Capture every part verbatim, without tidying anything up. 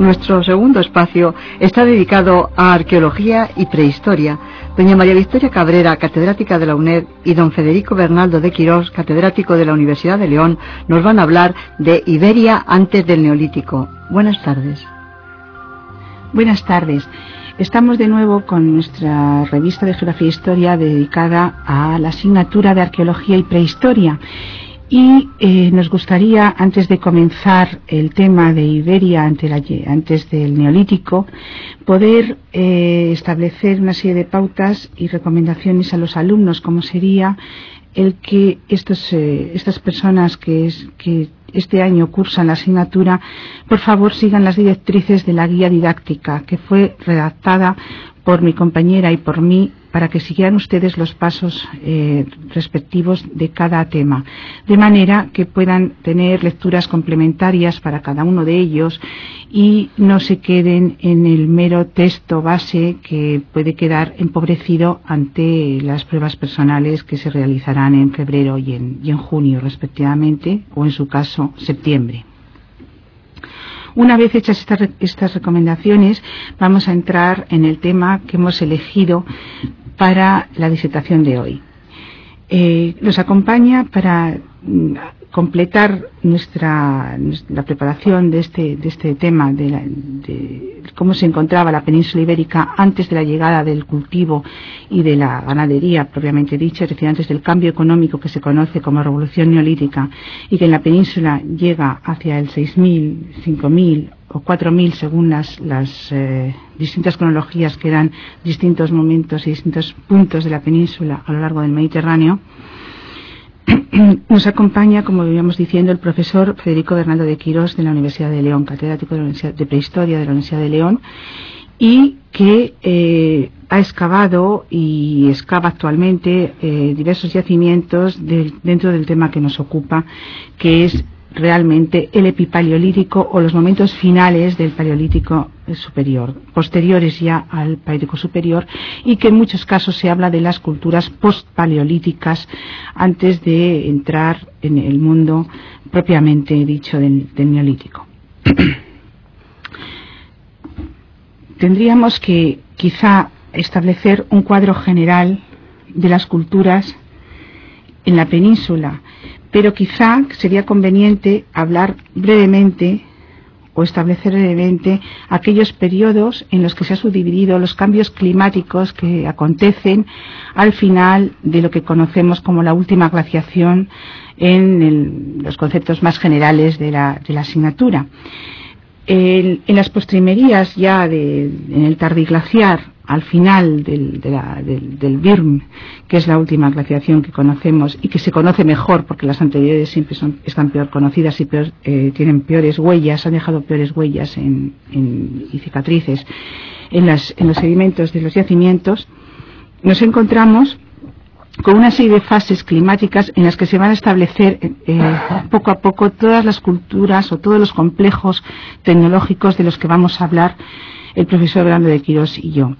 Nuestro segundo espacio está dedicado a arqueología y prehistoria. Doña María Victoria Cabrera, catedrática de la UNED, y don Federico Bernaldo de Quirós, catedrático de la Universidad de León, nos van a hablar de Iberia antes del Neolítico. Buenas tardes. Buenas tardes. Estamos de nuevo con nuestra revista de Geografía e Historia dedicada a la asignatura de Arqueología y Prehistoria. Y eh, nos gustaría, antes de comenzar el tema de Iberia ante la, antes del Neolítico, poder eh, establecer una serie de pautas y recomendaciones a los alumnos, como sería el que estos, eh, estas personas que, es, que este año cursan la asignatura, por favor sigan las directrices de la guía didáctica, que fue redactada por mi compañera y por mí, para que siguieran ustedes los pasos eh, respectivos de cada tema, de manera que puedan tener lecturas complementarias para cada uno de ellos y no se queden en el mero texto base que puede quedar empobrecido ante las pruebas personales que se realizarán en febrero y en, y en junio respectivamente, o en su caso septiembre. Una vez hechas estas, estas recomendaciones, vamos a entrar en el tema que hemos elegido para la disertación de hoy. Eh, nos acompaña para mm, completar nuestra, nuestra la preparación de este, de este tema, de, la, de cómo se encontraba la península ibérica antes de la llegada del cultivo y de la ganadería propiamente dicha, es decir, antes del cambio económico que se conoce como revolución neolítica, y que en la península llega hacia el seis mil, cinco mil o cuatro mil según las, las eh, distintas cronologías que dan distintos momentos y distintos puntos de la península a lo largo del Mediterráneo. Nos acompaña, como íbamos diciendo, el profesor Federico Bernaldo de Quirós de la Universidad de León, catedrático de, la Universidad de Prehistoria de la Universidad de León, y que eh, ha excavado y excava actualmente eh, diversos yacimientos de, dentro del tema que nos ocupa, que es realmente el epipaleolítico o los momentos finales del paleolítico superior, posteriores ya al paleolítico superior, y que en muchos casos se habla de las culturas postpaleolíticas antes de entrar en el mundo propiamente dicho del, del neolítico. Tendríamos que quizá establecer un cuadro general de las culturas en la península, pero quizá sería conveniente hablar brevemente o establecer brevemente aquellos periodos en los que se han subdividido los cambios climáticos que acontecen al final de lo que conocemos como la última glaciación en el, los conceptos más generales de la, de la asignatura. El, en las postrimerías ya de, en el tardiglaciar, al final del, de la, del, del Birm, que es la última glaciación que conocemos y que se conoce mejor porque las anteriores siempre son, están peor conocidas y peor, eh, tienen peores huellas, han dejado peores huellas en, en, y cicatrices en, las, en los sedimentos de los yacimientos, nos encontramos con una serie de fases climáticas en las que se van a establecer eh, poco a poco todas las culturas o todos los complejos tecnológicos de los que vamos a hablar el profesor Bernaldo de Quirós y yo.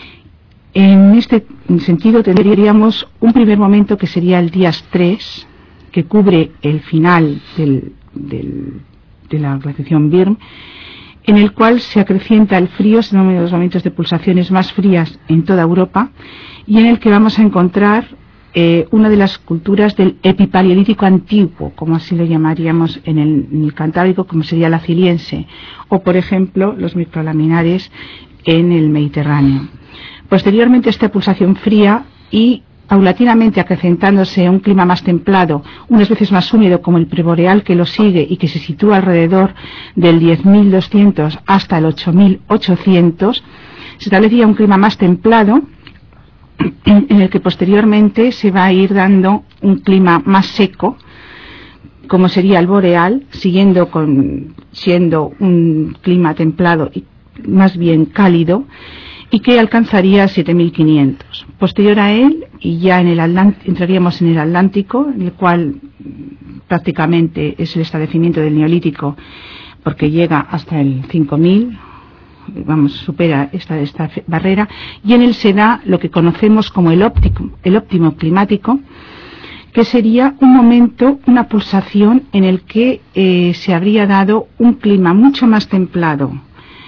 En este sentido tendríamos un primer momento que sería el Días tres, que cubre el final del, del, de la glaciación Birm, en el cual se acrecienta el frío, es uno de los momentos de pulsaciones más frías en toda Europa, y en el que vamos a encontrar eh, una de las culturas del epipaleolítico antiguo, como así lo llamaríamos en el, en el Cantábrico, como sería la Ciliense, o por ejemplo los microlaminares en el Mediterráneo. Posteriormente esta pulsación fría y paulatinamente acrecentándose a un clima más templado, unas veces más húmedo como el preboreal que lo sigue y que se sitúa alrededor del diez mil doscientos hasta el ocho mil ochocientos, se establecía un clima más templado en el que posteriormente se va a ir dando un clima más seco, como sería el boreal, siguiendo con, siendo un clima templado y más bien cálido, y que alcanzaría siete mil quinientos. Posterior a él, y ya en el Atlántico, entraríamos en el Atlántico, en el cual prácticamente es el establecimiento del Neolítico, porque llega hasta el cinco mil, vamos, supera esta, esta barrera, y en él se da lo que conocemos como el óptico, el óptimo climático, que sería un momento, una pulsación en el que eh, se habría dado un clima mucho más templado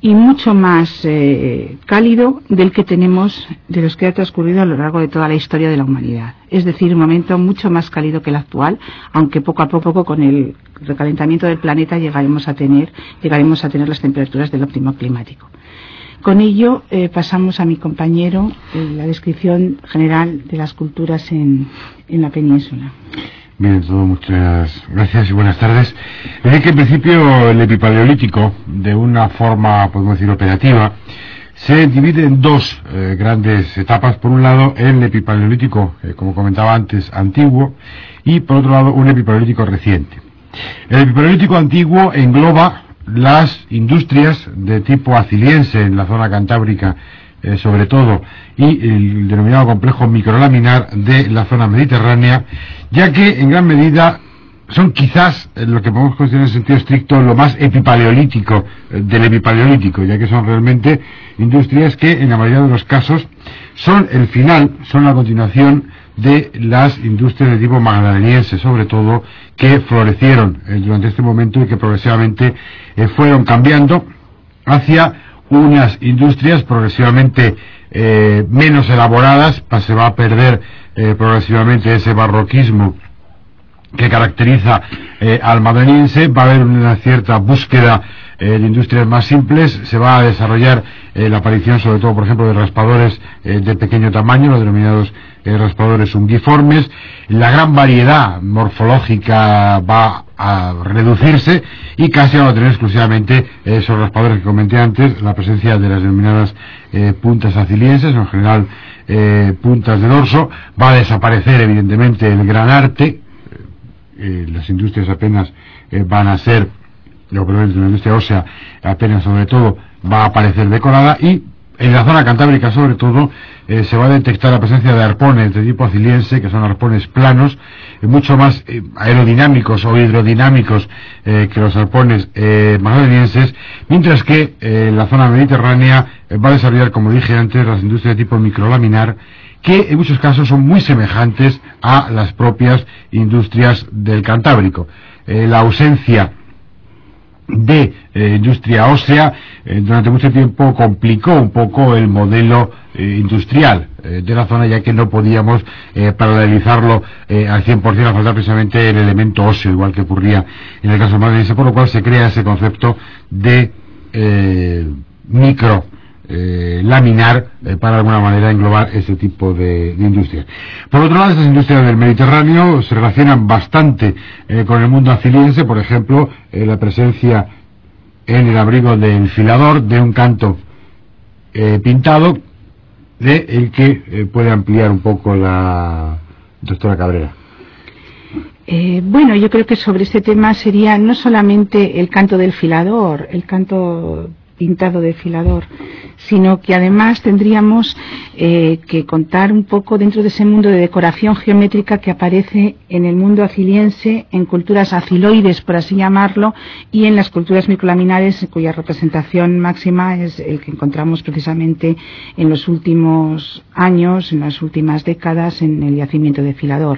y mucho más eh, cálido del que tenemos, de los que ha transcurrido a lo largo de toda la historia de la humanidad. Es decir, un momento mucho más cálido que el actual, aunque poco a poco con el recalentamiento del planeta llegaremos a tener, llegaremos a tener las temperaturas del óptimo climático. Con ello eh, pasamos a mi compañero eh, la descripción general de las culturas en, en la península. Bien, todo, muchas gracias y buenas tardes. Es que en principio el epipaleolítico, de una forma, podemos decir, operativa, se divide en dos eh, grandes etapas. Por un lado, el epipaleolítico, eh, como comentaba antes, antiguo, y por otro lado, un epipaleolítico reciente. El epipaleolítico antiguo engloba las industrias de tipo aciliense en la zona cantábrica, Eh, sobre todo, y el denominado complejo microlaminar de la zona mediterránea, ya que en gran medida son quizás eh, lo que podemos considerar en sentido estricto lo más epipaleolítico eh, del epipaleolítico, ya que son realmente industrias que en la mayoría de los casos son el final, son la continuación de las industrias de tipo magdaleniense, sobre todo, que florecieron eh, durante este momento y que progresivamente eh, fueron cambiando hacia unas industrias progresivamente eh, menos elaboradas. Se va a perder eh, progresivamente ese barroquismo que caracteriza eh, al madrilense. Va a haber una cierta búsqueda eh, de industrias más simples. Se va a desarrollar eh, la aparición, sobre todo, por ejemplo, de raspadores eh, de pequeño tamaño, los denominados eh, raspadores unguiformes. La gran variedad morfológica va a reducirse y casi vamos a tener exclusivamente eh, esos raspadores que comenté antes, la presencia de las denominadas eh, puntas acilienses, en general eh, puntas de dorso. Va a desaparecer evidentemente el gran arte. Eh, las industrias apenas eh, van a ser, lo que la industria ósea apenas, sobre todo, va a aparecer decorada, y en la zona cantábrica, sobre todo, eh, se va a detectar la presencia de arpones de tipo aciliense, que son arpones planos, eh, mucho más eh, aerodinámicos o hidrodinámicos eh, que los arpones eh, magdalenienses, mientras que eh, la zona mediterránea eh, va a desarrollar, como dije antes, las industrias de tipo microlaminar, que en muchos casos son muy semejantes a las propias industrias del Cantábrico. Eh, la ausencia de eh, industria ósea eh, durante mucho tiempo complicó un poco el modelo eh, industrial eh, de la zona, ya que no podíamos eh, paralelizarlo eh, al cien por ciento, a faltar precisamente el elemento óseo, igual que ocurría en el caso madrilense, por lo cual se crea ese concepto de eh, micro Eh, laminar eh, para de alguna manera englobar ese tipo de, de industrias. Por otro lado, estas industrias del Mediterráneo se relacionan bastante eh, con el mundo aciliense. Por ejemplo, eh, la presencia en el abrigo del filador de un canto eh, pintado, de el que eh, puede ampliar un poco la doctora Cabrera. Eh, bueno, yo creo que sobre este tema sería no solamente el canto del filador, el canto pintado de filador, sino que además tendríamos eh, que contar un poco dentro de ese mundo de decoración geométrica que aparece en el mundo aciliense, en culturas aciloides, por así llamarlo, y en las culturas microlaminares, cuya representación máxima es el que encontramos precisamente en los últimos años, en las últimas décadas, en el yacimiento de Filador.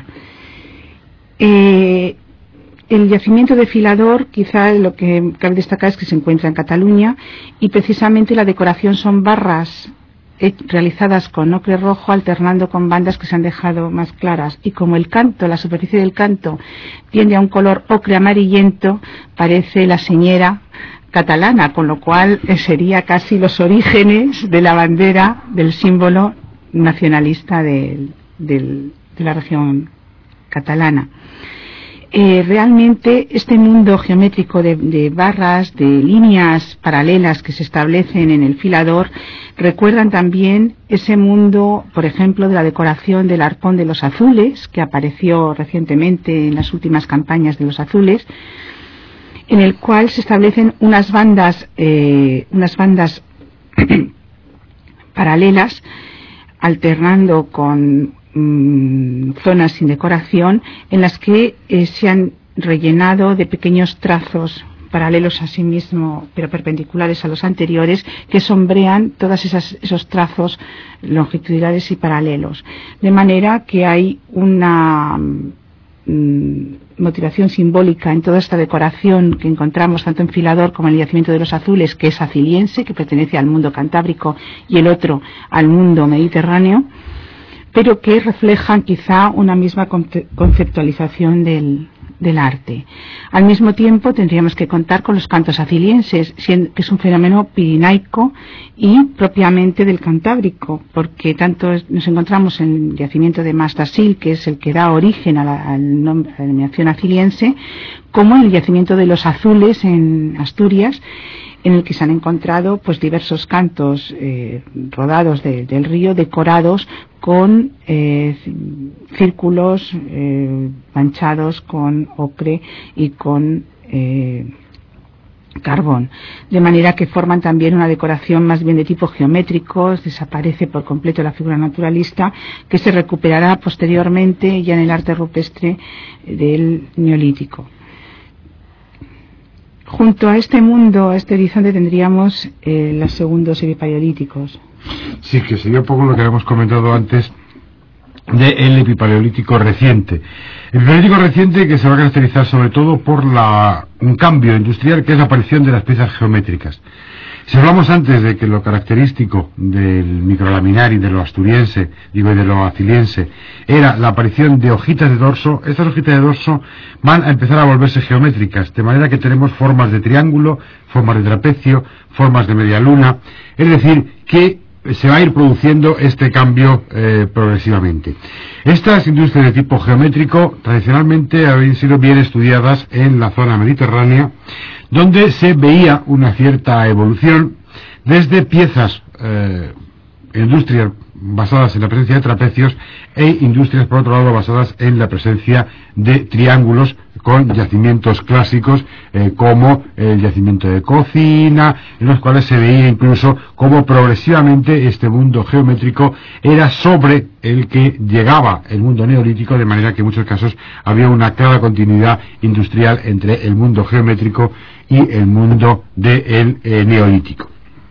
Eh, El yacimiento de Filador, quizá lo que cabe destacar es que se encuentra en Cataluña, y precisamente la decoración son barras eh, realizadas con ocre rojo, alternando con bandas que se han dejado más claras, y como el canto, la superficie del canto tiende a un color ocre amarillento, parece la señera catalana, con lo cual eh, sería casi los orígenes de la bandera, del símbolo nacionalista de, de, de la región catalana. Eh, realmente este mundo geométrico de, de barras, de líneas paralelas que se establecen en el filador, recuerdan también ese mundo, por ejemplo, de la decoración del arpón de los azules, que apareció recientemente en las últimas campañas de los azules, en el cual se establecen unas bandas, eh, unas bandas paralelas, alternando con zonas sin decoración, en las que eh, se han rellenado de pequeños trazos paralelos a sí mismo, pero perpendiculares a los anteriores, que sombrean todos esos trazos longitudinales y paralelos, de manera que hay una mmm, motivación simbólica en toda esta decoración que encontramos tanto en Filador como en el yacimiento de los Azules, que es aziliense, que pertenece al mundo cantábrico, y el otro al mundo mediterráneo, pero que reflejan quizá una misma conceptualización del, del arte. Al mismo tiempo tendríamos que contar con los cantos azilienses, que es un fenómeno pirenaico y propiamente del Cantábrico, porque tanto nos encontramos en el yacimiento de Mastasil, que es el que da origen a la, al nombre, a la denominación aziliense, como en el yacimiento de los Azules en Asturias, en el que se han encontrado pues diversos cantos eh, rodados de, del río, decorados con eh, círculos eh, manchados con ocre y con eh, carbón, de manera que forman también una decoración más bien de tipo geométrico. Desaparece por completo la figura naturalista, que se recuperará posteriormente ya en el arte rupestre del Neolítico. Junto a este mundo, a este horizonte, tendríamos eh, los segundos epipaleolíticos. Sí, que sería un poco lo que habíamos comentado antes del epipaleolítico reciente. El epipaleolítico reciente, que se va a caracterizar sobre todo por la, un cambio industrial, que es la aparición de las piezas geométricas. Si hablamos antes de que lo característico del microlaminar y de lo asturiense, digo, y de lo aziliense, era la aparición de hojitas de dorso, estas hojitas de dorso van a empezar a volverse geométricas, de manera que tenemos formas de triángulo, formas de trapecio, formas de media luna, es decir, que se va a ir produciendo este cambio eh, progresivamente. Estas industrias de tipo geométrico tradicionalmente habían sido bien estudiadas en la zona mediterránea, donde se veía una cierta evolución desde piezas, eh, industrias basadas en la presencia de trapecios e industrias, por otro lado, basadas en la presencia de triángulos con yacimientos clásicos, eh, como el yacimiento de cocina, en los cuales se veía incluso cómo progresivamente este mundo geométrico era sobre el que llegaba el mundo neolítico, de manera que en muchos casos había una clara continuidad industrial entre el mundo geométrico y el mundo del eh, neolítico.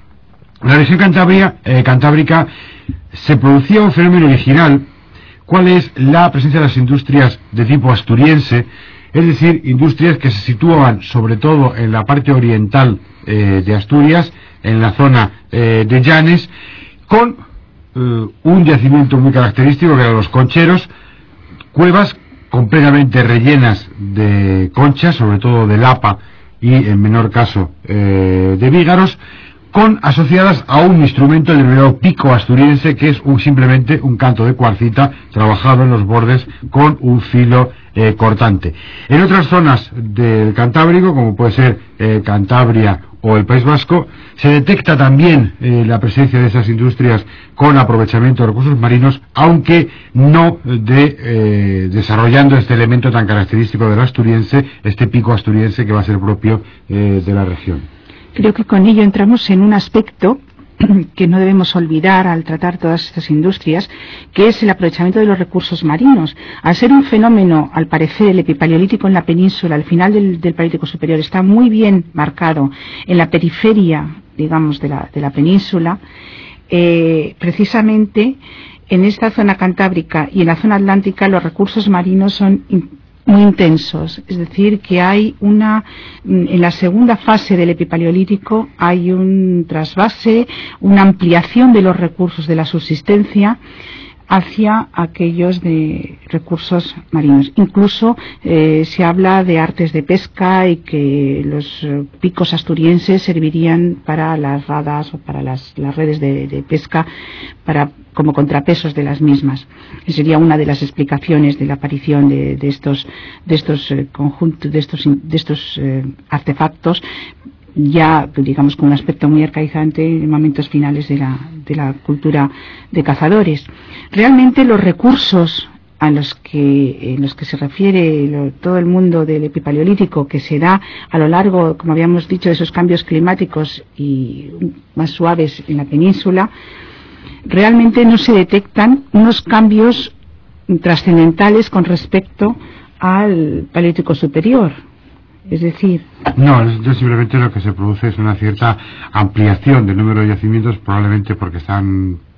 En la región Cantabria, eh, cantábrica se producía un fenómeno original, cuál es la presencia de las industrias de tipo asturiense, es decir, industrias que se situaban sobre todo en la parte oriental eh, de Asturias, en la zona eh, de Llanes, con eh, un yacimiento muy característico que eran los concheros, cuevas completamente rellenas de conchas, sobre todo de lapa y en menor caso eh, de vígaros, con asociadas a un instrumento denominado pico asturiense, que es un, simplemente un canto de cuarcita trabajado en los bordes con un filo eh, cortante. En otras zonas del Cantábrico, como puede ser eh, Cantabria o el País Vasco, se detecta también eh, la presencia de esas industrias con aprovechamiento de recursos marinos, aunque no de eh, desarrollando este elemento tan característico del asturiense, este pico asturiense que va a ser propio eh, de la región. Creo que con ello entramos en un aspecto que no debemos olvidar al tratar todas estas industrias, que es el aprovechamiento de los recursos marinos. Al ser un fenómeno, al parecer, el epipaleolítico en la península, al final del, del Paleolítico superior, está muy bien marcado en la periferia, digamos, de la, de la península, eh, precisamente en esta zona cantábrica y en la zona atlántica los recursos marinos son muy intensos, es decir, que hay una, en la segunda fase del epipaleolítico hay un trasvase, una ampliación de los recursos de la subsistencia hacia aquellos de recursos marinos. Incluso eh, se habla de artes de pesca y que los eh, picos asturienses servirían para las radas o para las, las redes de, de pesca para como contrapesos de las mismas. Y sería una de las explicaciones de la aparición de, de estos de estos eh, conjuntos de estos de estos eh, artefactos, ya digamos con un aspecto muy arcaizante en momentos finales de la, de la cultura de cazadores. Realmente los recursos a los que, en los que se refiere lo, todo el mundo del epipaleolítico, que se da a lo largo, como habíamos dicho, de esos cambios climáticos y más suaves en la península, realmente no se detectan unos cambios trascendentales con respecto al Paleolítico superior. Es decir... No, simplemente lo que se produce es una cierta ampliación del número de yacimientos, probablemente porque están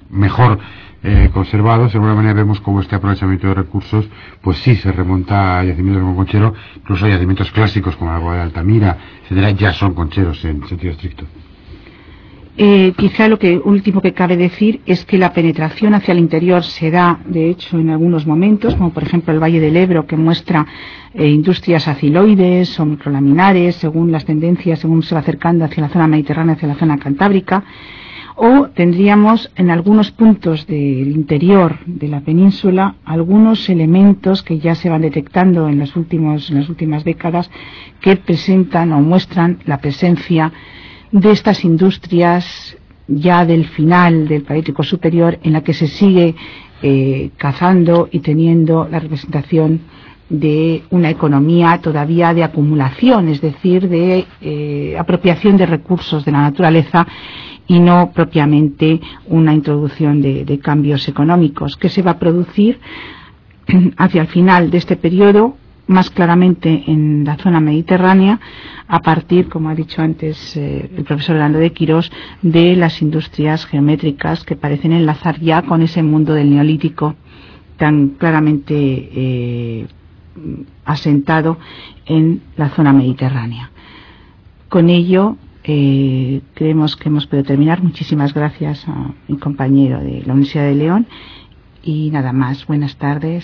mejor eh, conservados. De alguna manera vemos cómo este aprovechamiento de recursos pues sí se remonta a yacimientos como Conchero, incluso a yacimientos clásicos como la Cueva de Altamira, etcétera, ya son concheros en sentido estricto. Eh, quizá lo que último que cabe decir es que la penetración hacia el interior se da, de hecho, en algunos momentos, como por ejemplo el Valle del Ebro, que muestra eh, industrias aciloides o microlaminares, según las tendencias, según se va acercando hacia la zona mediterránea, hacia la zona cantábrica, o tendríamos en algunos puntos del interior de la península algunos elementos que ya se van detectando en, los últimos, en las últimas décadas que presentan o muestran la presencia de estas industrias ya del final del Paleolítico Superior, en la que se sigue eh, cazando y teniendo la representación de una economía todavía de acumulación, es decir, de eh, apropiación de recursos de la naturaleza y no propiamente una introducción de, de cambios económicos, que se va a producir hacia el final de este periodo, más claramente en la zona mediterránea, a partir, como ha dicho antes eh, el profesor Hernando de Quirós, de las industrias geométricas que parecen enlazar ya con ese mundo del Neolítico tan claramente eh, asentado en la zona mediterránea. Con ello eh, creemos que hemos podido terminar. Muchísimas gracias a mi compañero de la Universidad de León y nada más. Buenas tardes.